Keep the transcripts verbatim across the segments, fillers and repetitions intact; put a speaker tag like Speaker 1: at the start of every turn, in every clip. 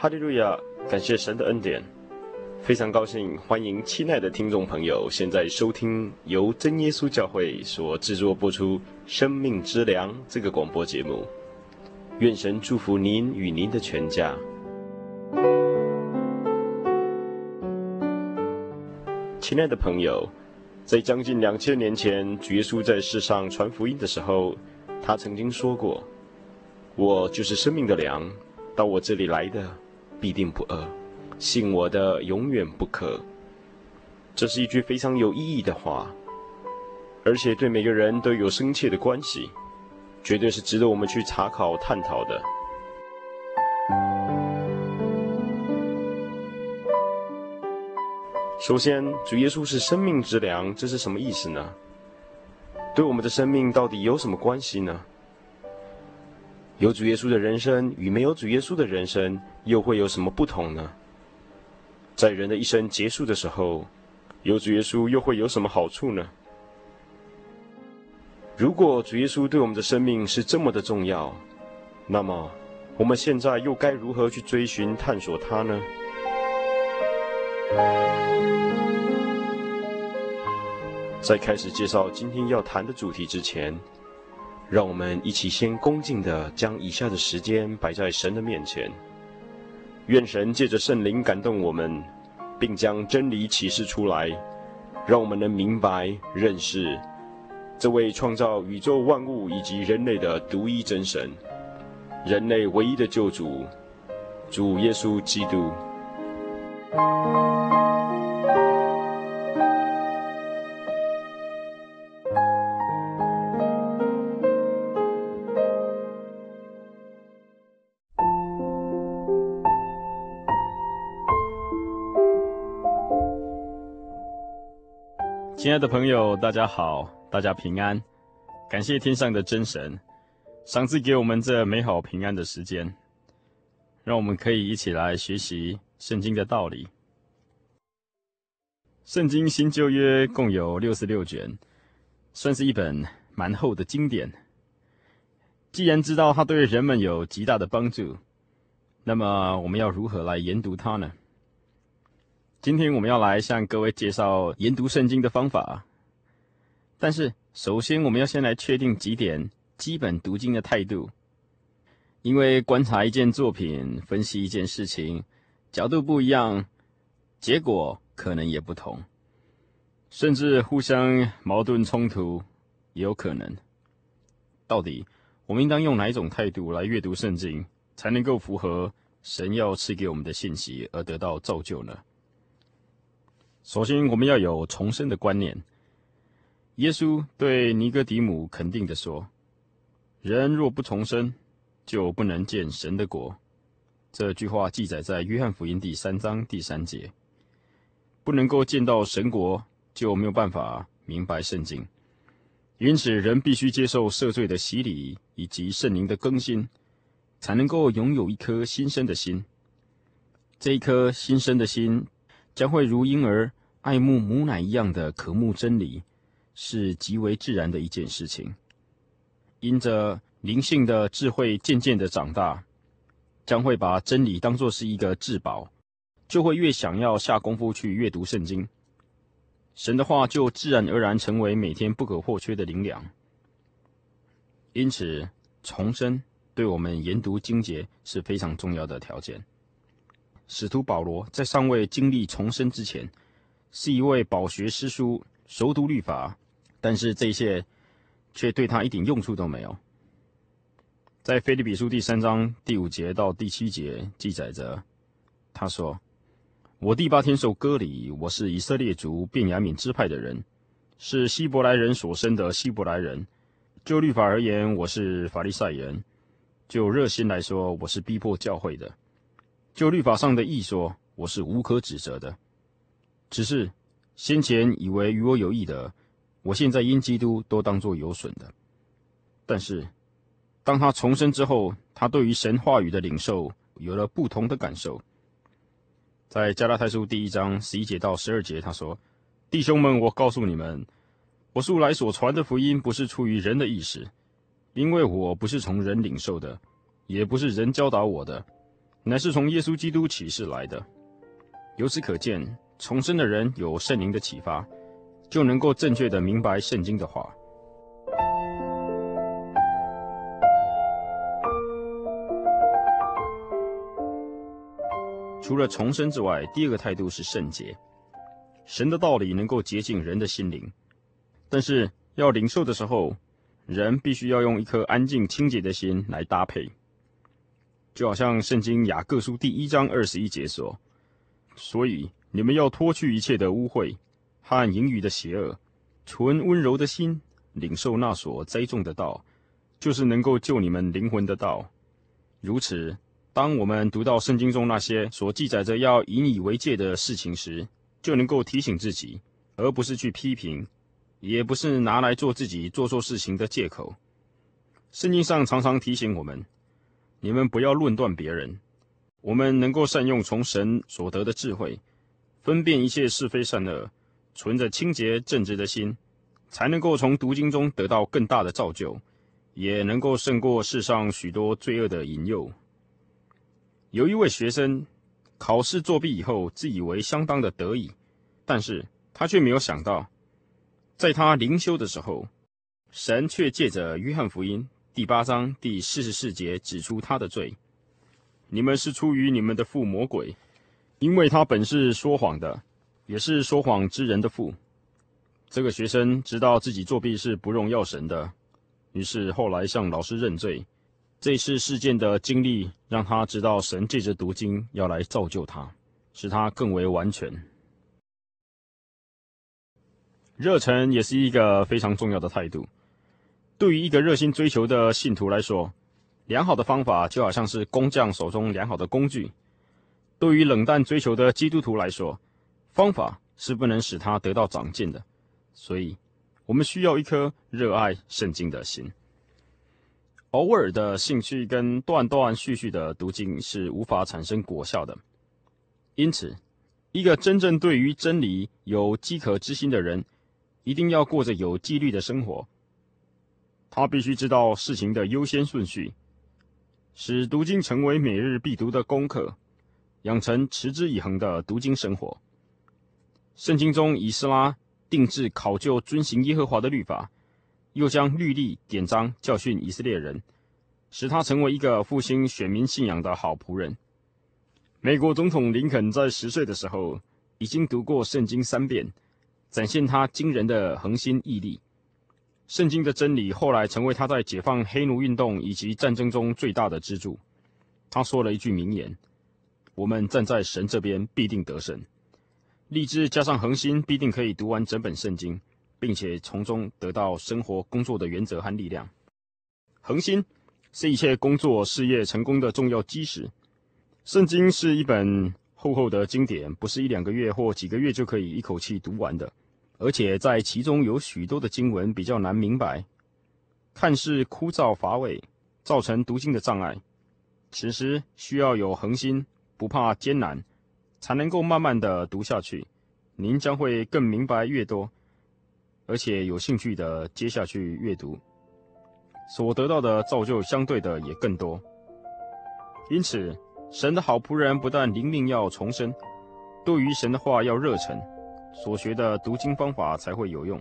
Speaker 1: 哈利路亚，感谢神的恩典，非常高兴，欢迎亲爱的听众朋友，现在收听由真耶稣教会所制作播出《生命之粮》这个广播节目。愿神祝福您与您的全家。亲爱的朋友，在将近两千年前，主耶稣在世上传福音的时候，他曾经说过：“我就是生命的粮，到我这里来的必定不饿，信我的永远不渴。”这是一句非常有意义的话，而且对每个人都有深切的关系，绝对是值得我们去查考探讨的。首先，主耶稣是生命之粮，这是什么意思呢？对我们的生命到底有什么关系呢？有主耶稣的人生与没有主耶稣的人生又会有什么不同呢？在人的一生结束的时候，有主耶稣又会有什么好处呢？如果主耶稣对我们的生命是这么的重要，那么我们现在又该如何去追寻探索它呢？在开始介绍今天要谈的主题之前，让我们一起先恭敬地将以下的时间摆在神的面前，愿神借着圣灵感动我们，并将真理启示出来，让我们能明白认识这位创造宇宙万物以及人类的独一真神，人类唯一的救主，主耶稣基督。
Speaker 2: 亲爱的朋友，大家好，大家平安，感谢天上的真神赏赐给我们这美好平安的时间，让我们可以一起来学习圣经的道理。圣经新旧约共有六十六卷，算是一本蛮厚的经典。既然知道它对人们有极大的帮助，那么我们要如何来研读它呢？今天我们要来向各位介绍研读圣经的方法，但是首先我们要先来确定几点基本读经的态度，因为观察一件作品、分析一件事情，角度不一样，结果可能也不同，甚至互相矛盾冲突也有可能。到底我们应当用哪一种态度来阅读圣经，才能够符合神要赐给我们的信息而得到造就呢？首先，我们要有重生的观念。耶稣对尼哥底母肯定地说：“人若不重生，就不能见神的国。”这句话记载在约翰福音第三章第三节。不能够见到神国，就没有办法明白圣经。因此，人必须接受赦罪的洗礼以及圣灵的更新，才能够拥有一颗新生的心。这一颗新生的心将会如婴儿爱慕母奶一样的渴慕真理，是极为自然的一件事情。因着灵性的智慧渐渐的长大，将会把真理当作是一个至宝，就会越想要下功夫去阅读圣经。神的话就自然而然成为每天不可或缺的灵粮。因此，重生对我们研读经节是非常重要的条件。使徒保罗在尚未经历重生之前，是一位饱学诗书、熟读律法，但是这一切却对他一点用处都没有。在腓立比书第三章第五节到第七节记载着，他说：“我第八天受割礼，我是以色列族便雅悯支派的人，是希伯来人所生的希伯来人。就律法而言，我是法利赛人；就热心来说，我是逼迫教会的。就律法上的义说，我是无可指责的。只是先前以为与我有益的，我现在因基督都当作有损的。但是当他重生之后，他对于神话语的领受有了不同的感受。在加拉太书第一章十一节到十二节，他说：弟兄们，我告诉你们，我素来所传的福音不是出于人的意思，因为我不是从人领受的，也不是人教导我的， 乃是从耶稣基督启示来的。由此可见，重生的人有圣灵的启发，就能够正确的明白圣经的话。除了重生之外，第二个态度是圣洁。神的道理能够洁净人的心灵，但是要领受的时候，人必须要用一颗安静清洁的心来搭配。就好像圣经雅各书第一章二十一节说，所以你们要脱去一切的污秽和淫语的邪恶，存温柔的心，领受那所栽种的道，就是能够救你们灵魂的道。如此，当我们读到圣经中那些所记载着要引以为戒的事情时，就能够提醒自己，而不是去批评，也不是拿来做自己做错事情的借口。圣经上常常提醒我们，你们不要论断别人。我们能够善用从神所得的智慧，分辨一切是非善恶，存着清洁正直的心，才能够从读经中得到更大的造就，也能够胜过世上许多罪恶的引诱。有一位学生考试作弊以后，自以为相当的得意，但是他却没有想到，在他灵修的时候，神却借着约翰福音第八章第四十四节指出他的罪。你们是出于你们的父魔鬼，因为他本是说谎的，也是说谎之人的父。这个学生知道自己作弊是不荣耀神的，于是后来向老师认罪。这次事件的经历让他知道神借着读经要来造就他，使他更为完全。热忱也是一个非常重要的态度。对于一个热心追求的信徒来说，良好的方法就好像是工匠手中良好的工具。对于冷淡追求的基督徒来说，方法是不能使他得到长进的。所以，我们需要一颗热爱圣经的心。偶尔的兴趣跟断断续续的读经是无法产生果效的。因此，一个真正对于真理有饥渴之心的人，一定要过着有纪律的生活。他必须知道事情的优先顺序，使读经成为每日必读的功课，养成持之以恒的读经生活。圣经中以斯拉定制考究遵行耶和华的律法，又将律例典章教训以色列人，使他成为一个复兴选民信仰的好仆人。美国总统林肯在十岁的时候已经读过圣经三遍，展现他惊人的恒心毅力。圣经的真理后来成为他在解放黑奴运动以及战争中最大的支柱。他说了一句名言：我们站在神这边必定得胜。立志加上恒心，必定可以读完整本圣经，并且从中得到生活工作的原则和力量。恒心是一切工作事业成功的重要基石。圣经是一本厚厚的经典，不是一两个月或几个月就可以一口气读完的，而且在其中有许多的经文比较难明白，看似枯燥乏味，造成读经的障碍。此时需要有恒心，不怕艰难，才能够慢慢的读下去。您将会更明白越多，而且有兴趣的接下去阅读，所得到的造就相对的也更多。因此，神的好仆人不但灵命要重生，对于神的话要热忱，所学的读经方法才会有用。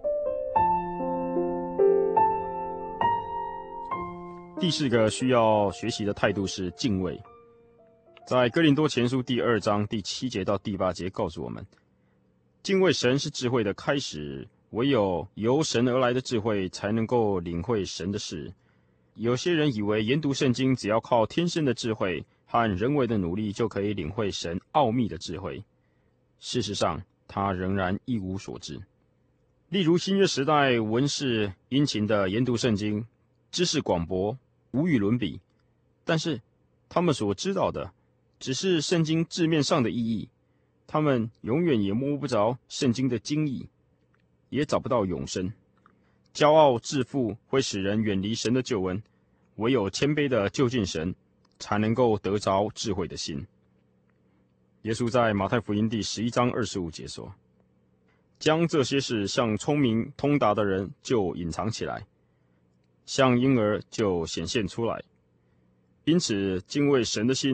Speaker 2: 第四个需要学习的态度是敬畏。在哥林多前书第二章第七节到第八节告诉我们，敬畏神是智慧的开始，唯有由神而来的智慧才能够领会神的事。有些人以为研读圣经只要靠天生的智慧和人为的努力就可以领会神奥秘的智慧，事实上他仍然一无所知。例如新约时代文士殷勤的研读圣经，知识广博，无与伦比，但是他们所知道的只是圣经字面上的意义，他们永远也摸不着圣经的精义，也找不到永生。骄傲自负会使人远离神的救恩，唯有谦卑的就近神，才能够得着智慧的心。耶稣在马太福音第十一章二十五节说，将这些事向聪明通达的人就隐藏起来，向婴儿就显现出来。因此敬畏神的心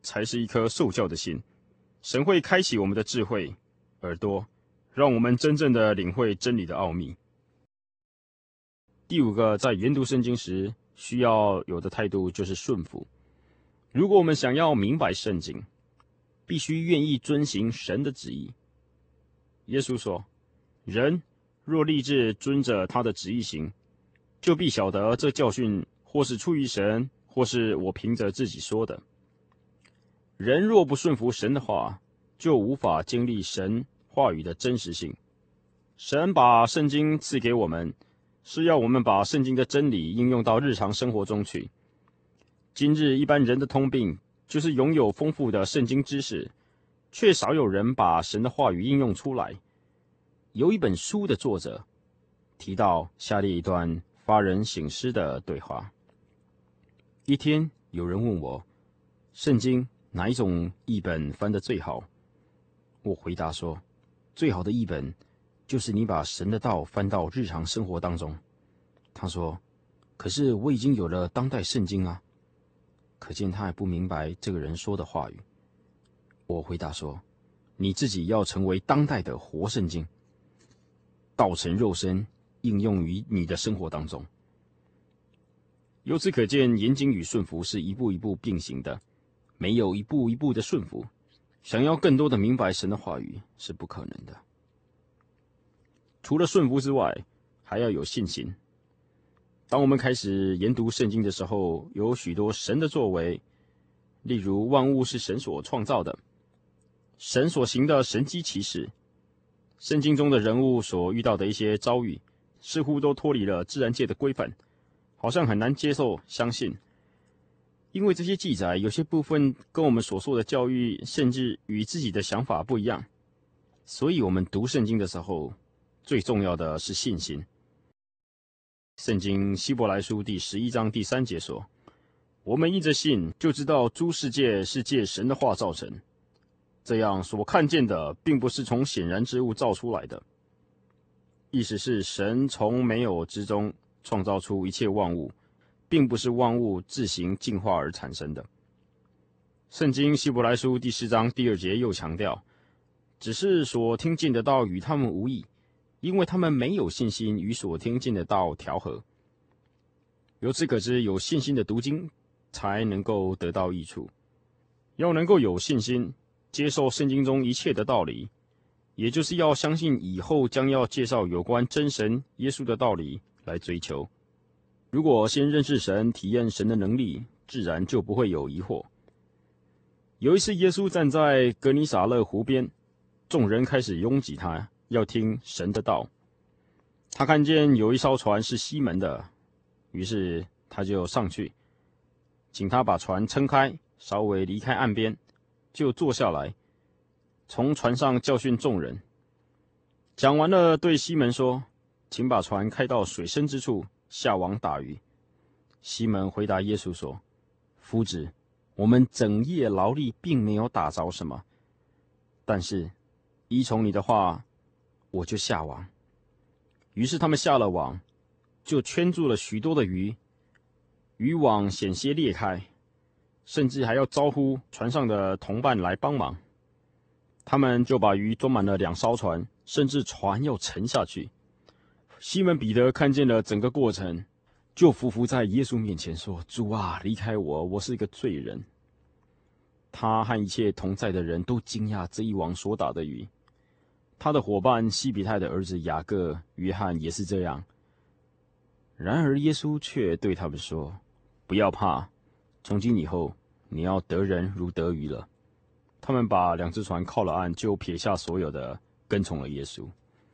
Speaker 2: 才是一颗受教的心。神会开启我们的智慧耳朵，让我们真正的领会真理的奥秘。第五个，在研读圣经时需要有的态度就是顺服。如果我们想要明白圣经，必须愿意遵行神的旨意。耶稣说，人若立志遵着他的旨意行，就必晓得这教训或是出于神，或是我凭着自己说的。人若不顺服神的话，就无法经历神话语的真实性。神把圣经赐给我们，是要我们把圣经的真理应用到日常生活中去。今日一般人的通病就是拥有丰富的圣经知识，却少有人把神的话语应用出来。有一本书的作者提到下列一段发人省思的对话。一天，有人问我，圣经哪一种译本翻得最好？我回答说，最好的译本就是你把神的道翻到日常生活当中。他说，可是我已经有了当代圣经啊。可见他还不明白这个人说的话语。我回答说，你自己要成为当代的活圣经，道成肉身，应用于你的生活当中。由此可见，严谨与顺服是一步一步并行的，没有一步一步的顺服，想要更多的明白神的话语是不可能的。除了顺服之外，还要有信心。当我们开始研读圣经的时候，有许多神的作为，例如万物是神所创造的，神所行的神迹奇事，圣经中的人物所遇到的一些遭遇，似乎都脱离了自然界的规范，好像很难接受相信。因为这些记载有些部分跟我们所受的教育甚至与自己的想法不一样，所以我们读圣经的时候，最重要的是信心。圣经希伯来书第十一章第三节说，我们因着信就知道诸世界是借神的话造成，这样所看见的并不是从显然之物造出来的。意思是神从没有之中创造出一切万物，并不是万物自行进化而产生的。圣经希伯来书第四章第二节又强调，只是所听见的道与他们无益，因为他们没有信心与所听见的道调和。由此可知，有信心的读经才能够得到益处。要能够有信心接受圣经中一切的道理，也就是要相信以后将要介绍有关真神耶稣的道理来追求。如果先认识神，体验神的能力，自然就不会有疑惑。有一次，耶稣站在格尼撒勒湖边，众人开始拥挤他，要听神的道。他看见有一艘船是西门的，于是他就上去，请他把船撑开，稍微离开岸边，就坐下来，从船上教训众人。讲完了，对西门说，请把船开到水深之处，下网打鱼。西门回答耶稣说，夫子，我们整夜劳力，并没有打着什么，但是依从你的话，我就下网。于是他们下了网，就圈住了许多的鱼，渔网险些裂开，甚至还要招呼船上的同伴来帮忙。他们就把鱼装满了两艘船，甚至船要沉下去。西门彼得看见了整个过程，就伏伏在耶稣面前说，主啊，离开我，我是一个罪人。他和一切同在的人都惊讶这一网所打的鱼。他的伙伴西比泰的儿子雅各、约翰也是这样。然而耶稣却对他们说，不要怕，从今以后你要得人如得鱼了。他们把两只船靠了岸，就撇下所有的，跟从了耶稣。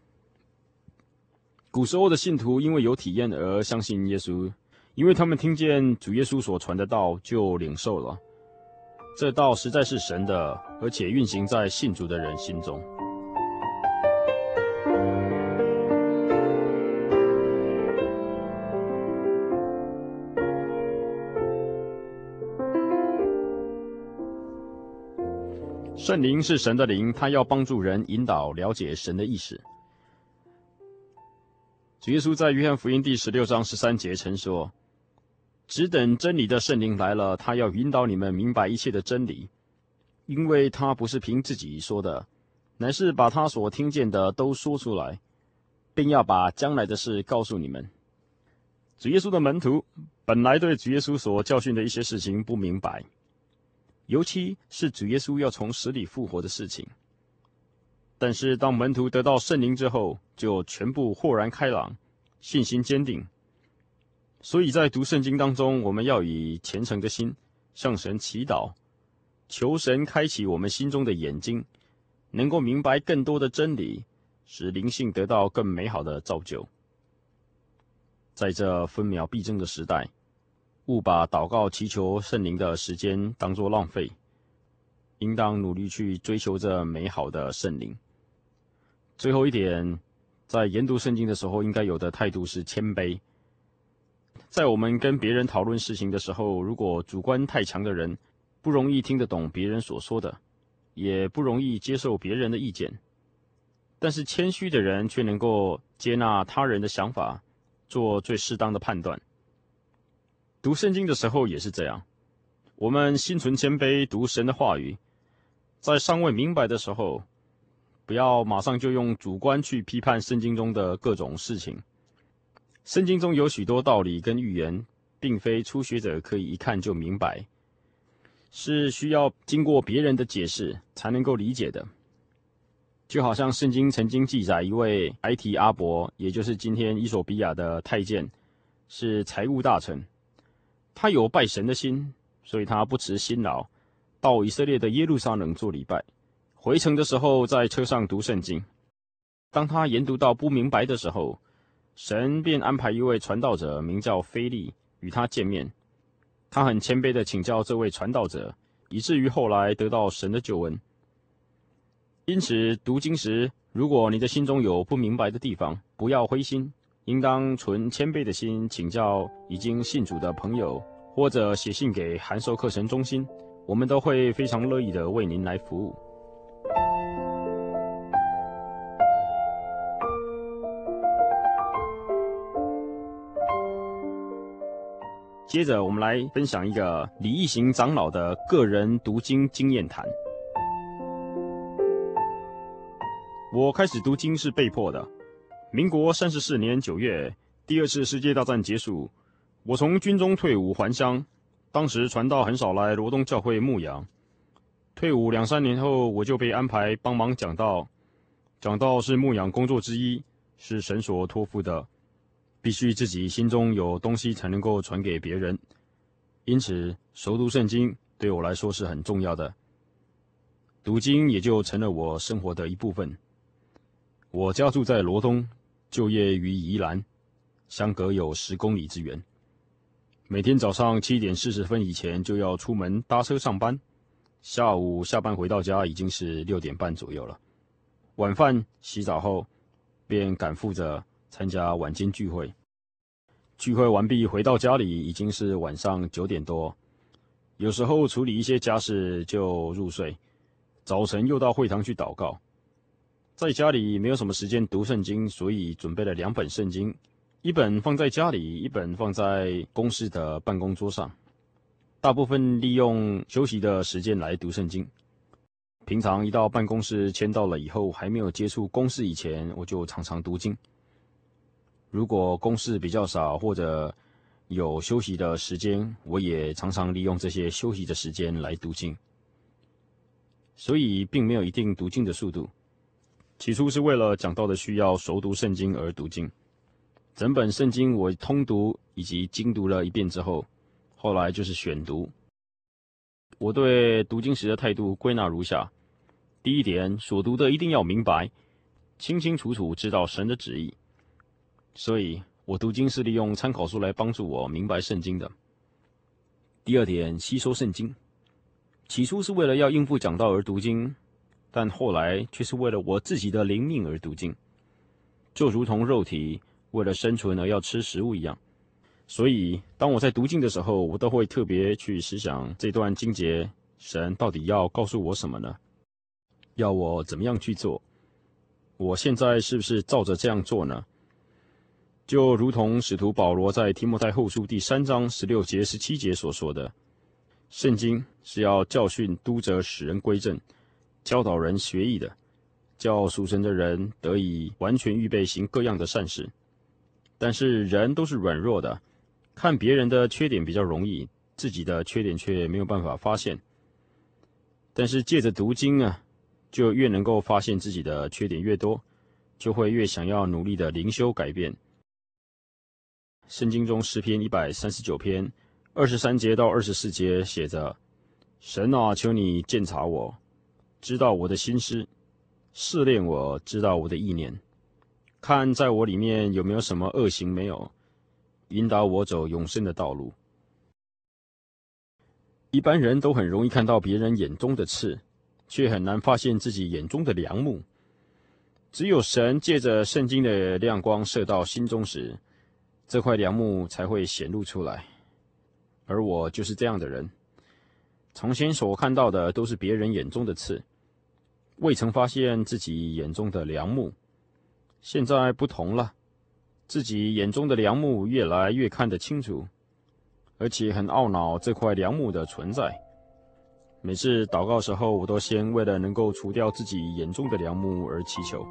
Speaker 2: 古时候的信徒因为有体验而相信耶稣，因为他们听见主耶稣所传的道，就领受了。这道实在是神的，而且运行在信主的人心中。圣灵是神的灵，他要帮助人引导了解神的意思。主耶稣在约翰福音第十六章十三节曾说，只等真理的圣灵来了，他要引导你们明白一切的真理， 因为他不是凭自己说的，乃是把他所听见的都说出来，并要把将来的事告诉你们。主耶稣的门徒本来对主耶稣所教训的一些事情不明白，尤其是主耶稣要从死里复活的事情。但是当门徒得到圣灵之后，就全部豁然开朗，信心坚定。所以在读圣经当中，我们要以虔诚的心向神祈祷，求神开启我们心中的眼睛，能够明白更多的真理，使灵性得到更美好的造就。在这分秒必争的时代，勿把祷告祈求圣灵的时间当作浪费，应当努力去追求这美好的圣灵。最后一点，在研读圣经的时候应该有的态度是谦卑。在我们跟别人讨论事情的时候，如果主观太强的人，不容易听得懂别人所说的，也不容易接受别人的意见。但是谦虚的人却能够接纳他人的想法，做最适当的判断。读圣经的时候也是这样，我们心存谦卑，读神的话语，在尚未明白的时候，不要马上就用主观去批判圣经中的各种事情。圣经中有许多道理跟预言，并非初学者可以一看就明白，是需要经过别人的解释才能够理解的。就好像圣经曾经记载一位埃提阿伯，也就是今天伊索比亚的太监，是财务大臣。他有拜神的心，所以他不辞辛劳，到以色列的耶路撒冷做礼拜。回程的时候在车上读圣经，当他研读到不明白的时候，神便安排一位传道者名叫腓利与他见面。他很谦卑地请教这位传道者，以至于后来得到神的救恩。因此读经时，如果你的心中有不明白的地方，不要灰心，应当存谦卑的心请教已经信主的朋友，或者写信给函授课程中心，我们都会非常乐意地为您来服务。接着我们来分享一个李义行长老的个人读经经验谈。我开始读经是被迫的。民国三十四年九月，第二次世界大战结束，我从军中退伍还乡。当时传道很少来罗东教会牧养。退伍两三年后，我就被安排帮忙讲道。讲道是牧养工作之一，是神所托付的，必须自己心中有东西才能够传给别人。因此，熟读圣经对我来说是很重要的。读经也就成了我生活的一部分。我家住在罗东，就业于宜兰，相隔有十公里之远。每天早上七点四十分以前就要出门搭车上班，下午下班回到家已经是六点半左右了。晚饭洗澡后，便赶赴着参加晚间聚会。聚会完毕回到家里已经是晚上九点多，有时候处理一些家事就入睡，早晨又到会堂去祷告。在家里没有什么时间读圣经，所以准备了两本圣经，一本放在家里，一本放在公司的办公桌上。大部分利用休息的时间来读圣经。平常一到办公室签到了以后，还没有接触公事以前，我就常常读经。如果公事比较少或者有休息的时间，我也常常利用这些休息的时间来读经。所以并没有一定读经的速度。起初是为了讲道的需要，熟读圣经而读经。整本圣经我通读以及精读了一遍之后，后来就是选读。我对读经时的态度归纳如下：第一点，所读的一定要明白，清清楚楚知道神的旨意。所以我读经是利用参考书来帮助我明白圣经的。第二点，吸收圣经。起初是为了要应付讲道而读经，但后来却是为了我自己的灵命而读经，就如同肉体为了生存而要吃食物一样。所以当我在读经的时候，我都会特别去思想这段经节，神到底要告诉我什么呢？要我怎么样去做？我现在是不是照着这样做呢？就如同使徒保罗在提摩太后书第三章十六节十七节所说的， 圣经是要教训、督责、使人归正，教导人学义的，叫属神的人得以完全预备行各样的善事。但是人都是软弱的，看别人的缺点比较容易，自己的缺点却没有办法发现。但是借着读经啊，就越能够发现自己的缺点越多，就会越想要努力的灵修改变。圣经中诗篇一百三十九篇二十三节到二十四节写着：神啊，求你鉴察我，知道我的心思，试炼我，知道我的意念，看在我里面有没有什么恶行没有，引导我走永生的道路。一般人都很容易看到别人眼中的刺，却很难发现自己眼中的梁木。只有神借着圣经的亮光射到心中时，这块梁木才会显露出来。而我就是这样的人，从前所看到的都是别人眼中的刺，未曾发现自己眼中的梁木。现在不同了，自己眼中的梁木越来越看得清楚，而且很懊恼这块梁木的存在。每次祷告时候，我都先为了能够除掉自己眼中的梁木而祈求。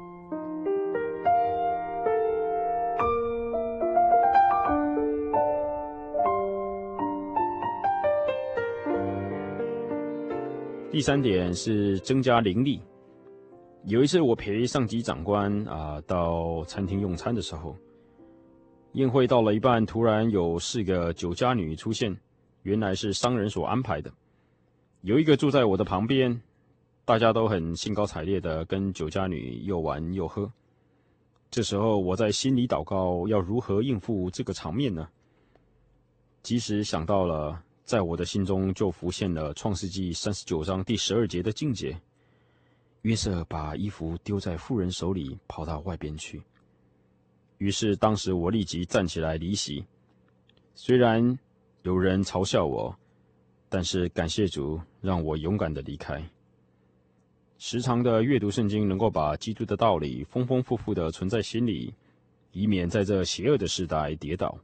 Speaker 2: 第三点是增加灵力。有一次我陪上级长官啊、呃、到餐厅用餐的时候，宴会到了一半，突然有四个酒家女出现，原来是商人所安排的。有一个住在我的旁边，大家都很兴高采烈的跟酒家女又玩又喝。这时候我在心里祷告，要如何应付这个场面呢？即使想到了，在我的心中就浮现了创世纪三十九章第十二节的经节：约瑟把衣服丢在妇人手里，跑到外边去。于是当时我立即站起来离席，虽然有人嘲笑我，但是感谢主让我勇敢地离开。时常的阅读圣经，能够把基督的道理丰丰富富地存在心里，以免在这邪恶的时代跌倒。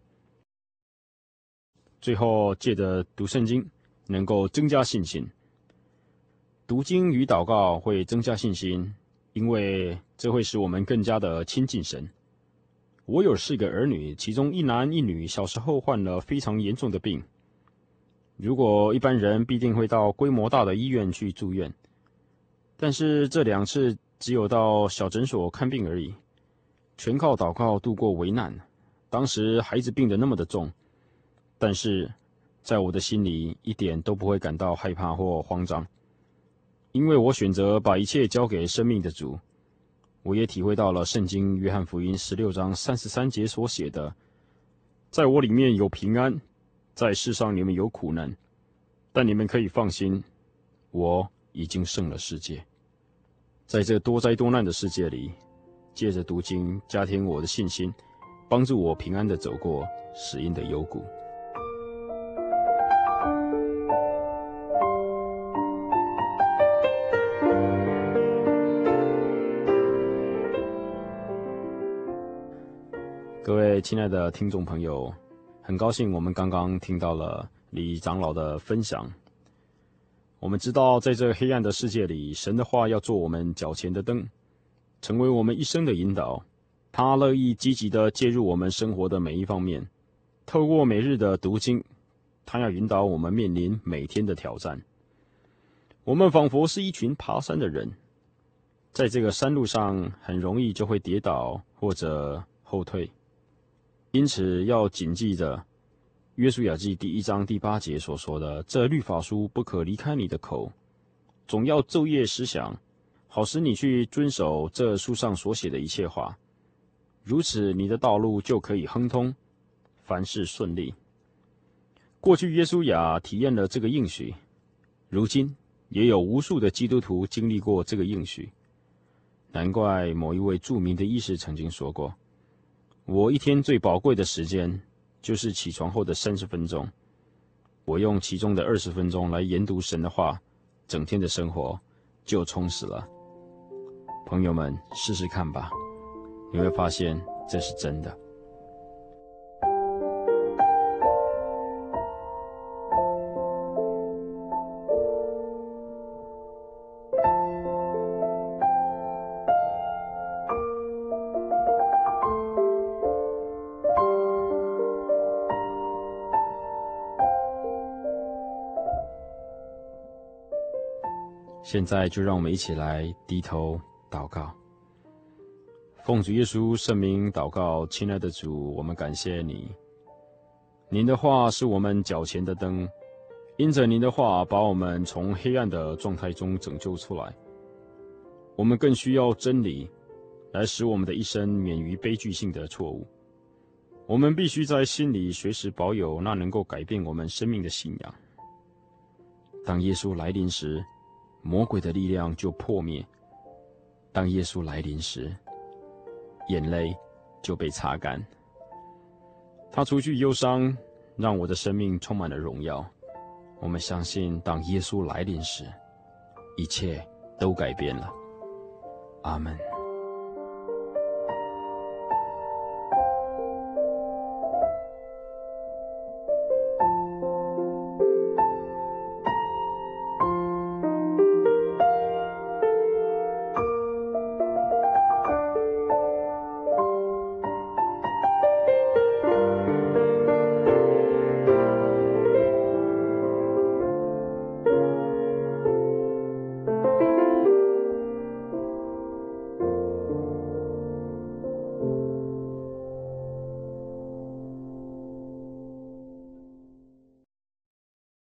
Speaker 2: 最后借着读圣经能够增加信心。读经与祷告会增加信心，因为这会使我们更加的亲近神。我有四个儿女，其中一男一女小时候患了非常严重的病。如果一般人必定会到规模大的医院去住院，但是这两次只有到小诊所看病而已，全靠祷告度过危难。当时孩子病得那么的重，但是在我的心里一点都不会感到害怕或慌张，因为我选择把一切交给生命的主。我也体会到了圣经约翰福音十六章三十三节所写的：在我里面有平安，在世上你们有苦难，但你们可以放心，我已经胜了世界。在这多灾多难的世界里，借着读经加添我的信心，帮助我平安地走过死荫的幽谷。各位亲爱的听众朋友，很高兴我们刚刚听到了李长老的分享。我们知道，在这黑暗的世界里，神的话要做我们脚前的灯，成为我们一生的引导。他乐意积极地介入我们生活的每一方面，透过每日的读经，他要引导我们面临每天的挑战。我们仿佛是一群爬山的人，在这个山路上很容易就会跌倒或者后退，因此要谨记着约书亚记第一章第八节所说的：这律法书不可离开你的口，总要昼夜思想，好使你去遵守这书上所写的一切话，如此你的道路就可以亨通，凡事顺利。过去约书亚体验了这个应许，如今也有无数的基督徒经历过这个应许。难怪某一位著名的医师曾经说过：我一天最宝贵的时间就是起床后的三十分钟，我用其中的二十分钟来研读神的话，整天的生活就充实了。朋友们，试试看吧，你会发现这是真的。 现在就让我们一起来低头祷告。奉主耶稣圣名祷告，亲爱的主，我们感谢你。您的话是我们脚前的灯，因着您的话把我们从黑暗的状态中拯救出来。我们更需要真理，来使我们的一生免于悲剧性的错误。我们必须在心里随时保有那能够改变我们生命的信仰。当耶稣来临时，魔鬼的力量就破灭；当耶稣来临时，眼泪就被擦干。他除去忧伤，让我的生命充满了荣耀。我们相信，当耶稣来临时，一切都改变了。阿们。